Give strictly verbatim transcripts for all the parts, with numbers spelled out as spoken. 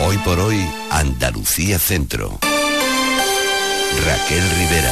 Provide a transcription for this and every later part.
Hoy por hoy, Andalucía Centro. Raquel Rivera.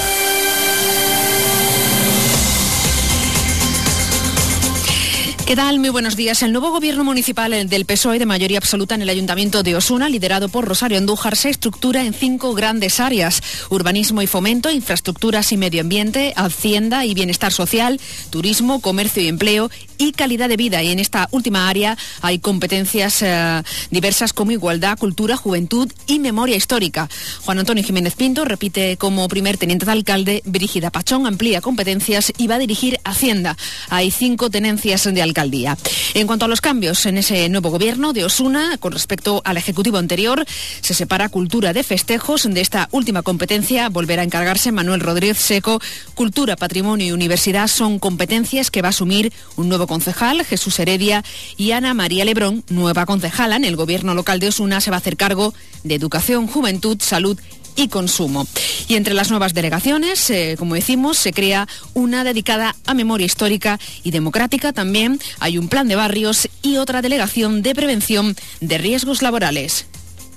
¿Qué tal? Muy buenos días. El nuevo gobierno municipal del P S O E de mayoría absoluta en el Ayuntamiento de Osuna, liderado por Rosario Andújar, se estructura en cinco grandes áreas: urbanismo y fomento, infraestructuras y medio ambiente, hacienda y bienestar social, turismo, comercio y empleo y calidad de vida. Y en esta última área hay competencias eh, diversas como igualdad, cultura, juventud y memoria histórica. Juan Antonio Jiménez Pinto repite como primer teniente de alcalde, Brígida Pachón amplía competencias y va a dirigir Hacienda. Hay cinco tenencias de alcalde. Alcaldía. En cuanto a los cambios en ese nuevo gobierno de Osuna, con respecto al ejecutivo anterior, se separa cultura de festejos. De esta última competencia volverá a encargarse Manuel Rodríguez Seco. Cultura, patrimonio y universidad son competencias que va a asumir un nuevo concejal, Jesús Heredia, y Ana María Lebrón, nueva concejala en el gobierno local de Osuna, se va a hacer cargo de educación, juventud, salud y consumo. Y entre las nuevas delegaciones, eh, como decimos, se crea una dedicada a memoria histórica y democrática. También hay un plan de barrios y otra delegación de prevención de riesgos laborales.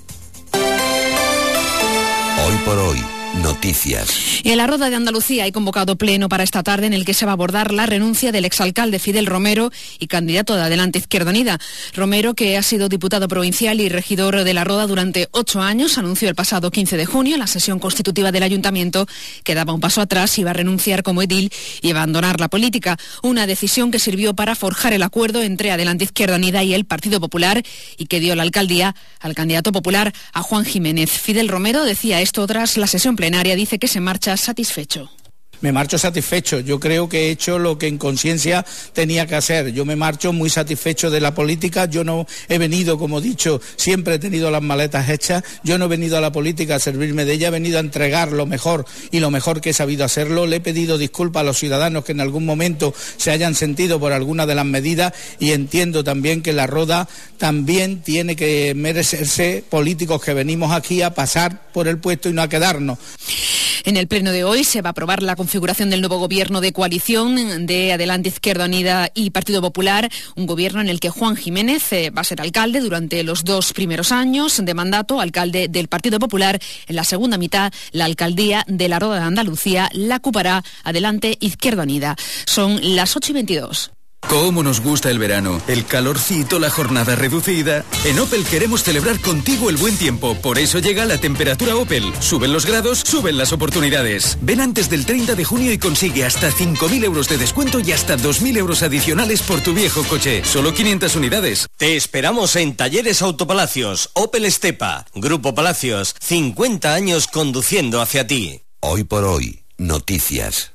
Hoy por hoy, noticias. En la Roda de Andalucía hay convocado pleno para esta tarde en el que se va a abordar la renuncia del exalcalde Fidel Romero y candidato de Adelante Izquierda Unida. Romero, que ha sido diputado provincial y regidor de la Roda durante ocho años, anunció el pasado quince de junio en la sesión constitutiva del Ayuntamiento que daba un paso atrás, iba a renunciar como edil y abandonar la política. Una decisión que sirvió para forjar el acuerdo entre Adelante Izquierda Unida y el Partido Popular y que dio la alcaldía al candidato popular, a Juan Jiménez. Fidel Romero decía esto tras la sesión plenaria, dice que se marcha satisfecho. Me marcho satisfecho. Yo creo que he hecho lo que en conciencia tenía que hacer. Yo me marcho muy satisfecho de la política. Yo no he venido, como he dicho, siempre he tenido las maletas hechas. Yo no he venido a la política a servirme de ella, he venido a entregar lo mejor y lo mejor que he sabido hacerlo. Le he pedido disculpas a los ciudadanos que en algún momento se hayan sentido por alguna de las medidas y entiendo también que la Roda también tiene que merecerse políticos que venimos aquí a pasar por el puesto y no a quedarnos. En el pleno de hoy se va a aprobar la configuración del nuevo gobierno de coalición de Adelante Izquierda Unida y Partido Popular, un gobierno en el que Juan Jiménez eh, va a ser alcalde durante los dos primeros años de mandato, alcalde del Partido Popular. En la segunda mitad, la alcaldía de la Roda de Andalucía la ocupará Adelante Izquierda Unida. Son las ocho y veintidós. ¿Cómo nos gusta el verano? El calorcito, la jornada reducida. En Opel queremos celebrar contigo el buen tiempo. Por eso llega la temperatura Opel. Suben los grados, suben las oportunidades. Ven antes del treinta de junio y consigue hasta cinco mil euros de descuento y hasta dos mil euros adicionales por tu viejo coche. Solo quinientas unidades. Te esperamos en Talleres Autopalacios. Opel Estepa. Grupo Palacios. cincuenta años conduciendo hacia ti. Hoy por hoy, noticias.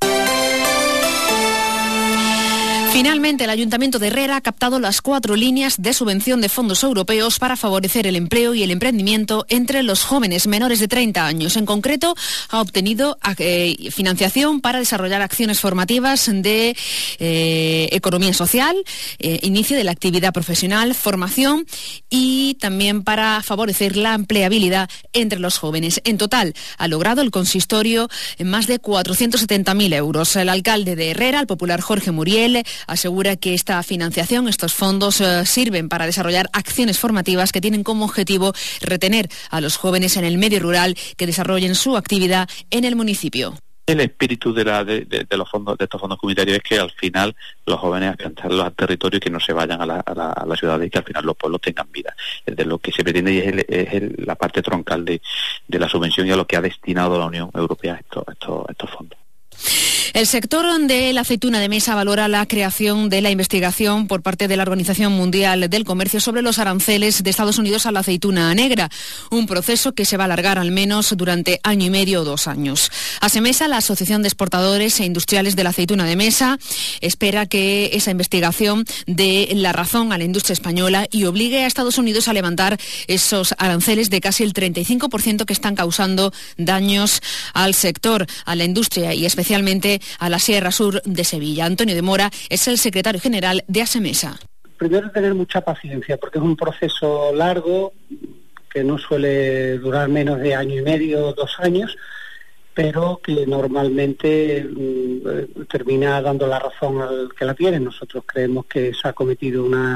Finalmente, el Ayuntamiento de Herrera ha captado las cuatro líneas de subvención de fondos europeos para favorecer el empleo y el emprendimiento entre los jóvenes menores de treinta años. En concreto, ha obtenido eh, financiación para desarrollar acciones formativas de eh, economía social, eh, inicio de la actividad profesional, formación y también para favorecer la empleabilidad entre los jóvenes. En total, ha logrado el consistorio más de cuatrocientos setenta mil euros. El alcalde de Herrera, el popular Jorge Muriel, asegura que esta financiación, estos fondos, eh, sirven para desarrollar acciones formativas que tienen como objetivo retener a los jóvenes en el medio rural que desarrollen su actividad en el municipio. El espíritu de, la, de, de, de los fondos, de estos fondos comunitarios es que al final los jóvenes alcanzarlos al territorio y que no se vayan a la, a la, a la ciudad y que al final los pueblos tengan vida. Es de lo que se pretende y es, el, es el, la parte troncal de, de la subvención y a lo que ha destinado la Unión Europea estos, estos, estos fondos. El sector de la aceituna de mesa valora la creación de la investigación por parte de la Organización Mundial del Comercio sobre los aranceles de Estados Unidos a la aceituna negra, un proceso que se va a alargar al menos durante año y medio o dos años. ASEMESA, la Asociación de Exportadores e Industriales de la Aceituna de Mesa, espera que esa investigación dé la razón a la industria española y obligue a Estados Unidos a levantar esos aranceles de casi el treinta y cinco por ciento que están causando daños al sector, a la industria y especialmente a la Sierra Sur de Sevilla. Antonio de Mora es el secretario general de ASEMESA. Primero, tener mucha paciencia, porque es un proceso largo, que no suele durar menos de año y medio, dos años, pero que normalmente mm, termina dando la razón al que la tiene. Nosotros creemos que se ha cometido una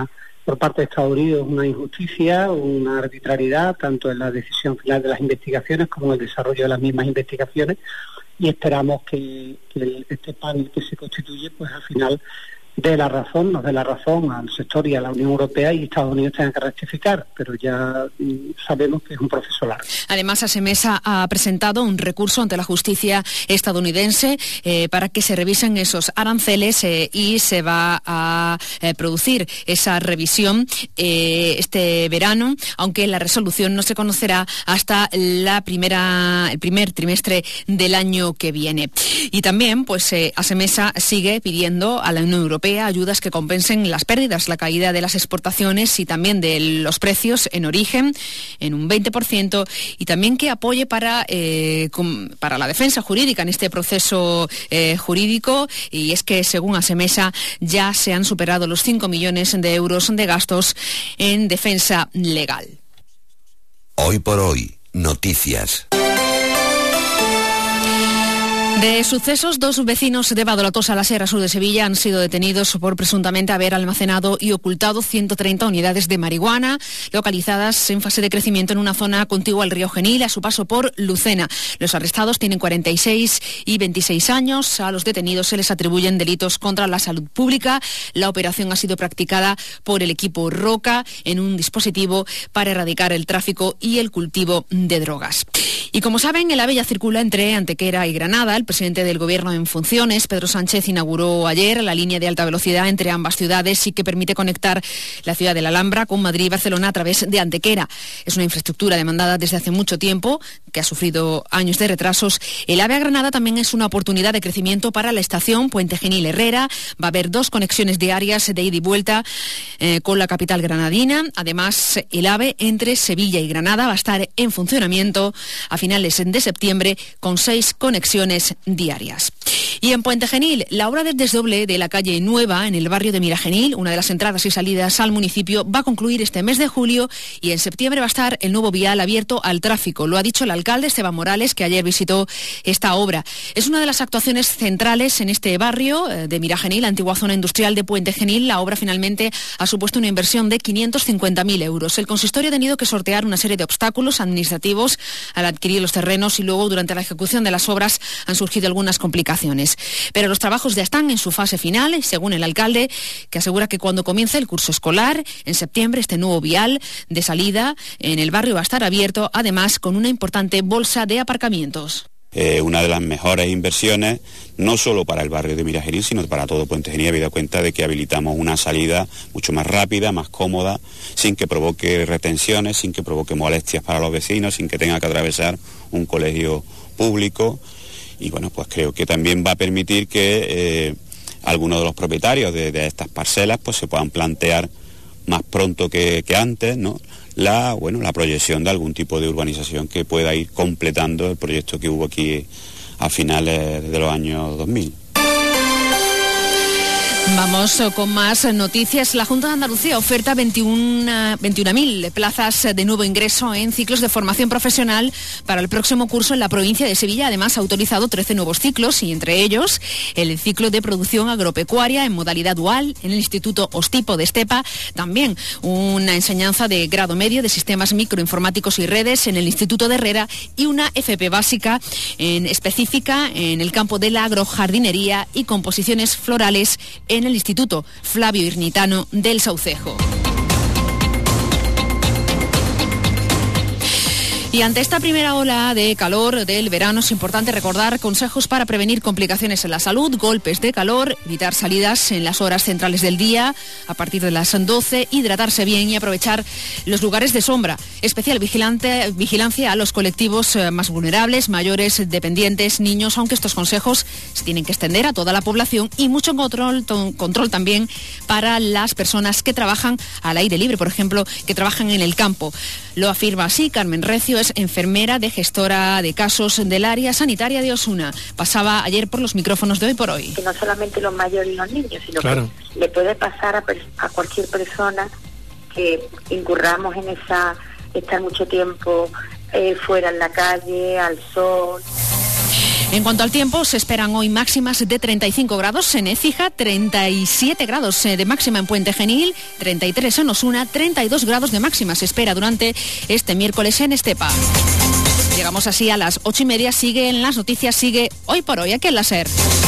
por parte de Estados Unidos es una injusticia, una arbitrariedad, tanto en la decisión final de las investigaciones como en el desarrollo de las mismas investigaciones, y esperamos que, que el, este panel que se constituye, pues al final dé la razón, nos dé la razón al sector y a la Unión Europea, y Estados Unidos tenga que rectificar, pero ya mm, sabemos que es un proceso largo. Además, ASEMESA ha presentado un recurso ante la justicia estadounidense eh, para que se revisen esos aranceles eh, y se va a eh, producir esa revisión eh, este verano, aunque la resolución no se conocerá hasta la primera, el primer trimestre del año que viene. Y también, pues, eh, ASEMESA sigue pidiendo a la Unión Europea ayudas que compensen las pérdidas, la caída de las exportaciones y también de los precios en origen en un veinte por ciento, y también que apoye para, eh, com, para la defensa jurídica en este proceso eh, jurídico, y es que según ASEMESA ya se han superado los cinco millones de euros de gastos en defensa legal. Hoy por hoy, noticias. De sucesos, dos vecinos de Badolatosa, la Sierra Sur de Sevilla, han sido detenidos por presuntamente haber almacenado y ocultado ciento treinta unidades de marihuana localizadas en fase de crecimiento en una zona contigua al río Genil a su paso por Lucena. Los arrestados tienen cuarenta y seis y veintiséis años. A los detenidos se les atribuyen delitos contra la salud pública. La operación ha sido practicada por el equipo Roca en un dispositivo para erradicar el tráfico y el cultivo de drogas. Y como saben, el AVE ya circula entre Antequera y Granada. El presidente del Gobierno en funciones, Pedro Sánchez, inauguró ayer la línea de alta velocidad entre ambas ciudades y que permite conectar la ciudad de la Alhambra con Madrid y Barcelona a través de Antequera. Es una infraestructura demandada desde hace mucho tiempo, que ha sufrido años de retrasos. El AVE a Granada también es una oportunidad de crecimiento para la estación Puente Genil Herrera. Va a haber dos conexiones diarias de ida y vuelta eh, con la capital granadina. Además, el AVE entre Sevilla y Granada va a estar en funcionamiento a finales de septiembre con seis conexiones diarias. Y en Puente Genil, la obra del desdoble de la calle Nueva en el barrio de Miragenil, una de las entradas y salidas al municipio, va a concluir este mes de julio, y en septiembre va a estar el nuevo vial abierto al tráfico. Lo ha dicho el alcalde Esteban Morales, que ayer visitó esta obra. Es una de las actuaciones centrales en este barrio de Miragenil, antigua zona industrial de Puente Genil. La obra finalmente ha supuesto una inversión de quinientos cincuenta mil euros. El consistorio ha tenido que sortear una serie de obstáculos administrativos al adquirir los terrenos, y luego durante la ejecución de las obras han surgido algunas complicaciones. Pero los trabajos ya están en su fase final, según el alcalde, que asegura que cuando comience el curso escolar, en septiembre, este nuevo vial de salida en el barrio va a estar abierto, además con una importante bolsa de aparcamientos. Eh, una de las mejores inversiones, no solo para el barrio de Miragenil, sino para todo Puente Genil, habida cuenta de que habilitamos una salida mucho más rápida, más cómoda, sin que provoque retenciones, sin que provoque molestias para los vecinos, sin que tenga que atravesar un colegio público. Y bueno, pues creo que también va a permitir que eh, algunos de los propietarios de, de estas parcelas pues se puedan plantear más pronto que, que antes, ¿no?, la, bueno, la proyección de algún tipo de urbanización que pueda ir completando el proyecto que hubo aquí a finales de los años dos mil. Vamos con más noticias. La Junta de Andalucía oferta veintiuna mil plazas de nuevo ingreso en ciclos de formación profesional para el próximo curso en la provincia de Sevilla. Además, ha autorizado trece nuevos ciclos, y entre ellos el ciclo de producción agropecuaria en modalidad dual en el Instituto Ostipo de Estepa. También una enseñanza de grado medio de sistemas microinformáticos y redes en el Instituto de Herrera, y una F P básica en específica en el campo de la agrojardinería y composiciones florales en el Instituto Flavio Irnitano del Saucejo. Y ante esta primera ola de calor del verano es importante recordar consejos para prevenir complicaciones en la salud, golpes de calor, evitar salidas en las horas centrales del día a partir de las doce, hidratarse bien y aprovechar los lugares de sombra. Especial vigilante, vigilancia a los colectivos más vulnerables, mayores, dependientes, niños, aunque estos consejos se tienen que extender a toda la población, y mucho control, control también para las personas que trabajan al aire libre, por ejemplo, que trabajan en el campo. Lo afirma así Carmen Recio, es enfermera de gestora de casos del área sanitaria de Osuna. Pasaba ayer por los micrófonos de Hoy por Hoy. Que no solamente los mayores y los niños, sino claro, que le puede pasar a, a cualquier persona que incurramos en esa, estar mucho tiempo eh, fuera en la calle, al sol. En cuanto al tiempo, se esperan hoy máximas de treinta y cinco grados en Écija, treinta y siete grados de máxima en Puente Genil, treinta y tres en Osuna, treinta y dos grados de máxima se espera durante este miércoles en Estepa. Llegamos así a las ocho y media, sigue en las noticias, sigue Hoy por Hoy aquí en la SER.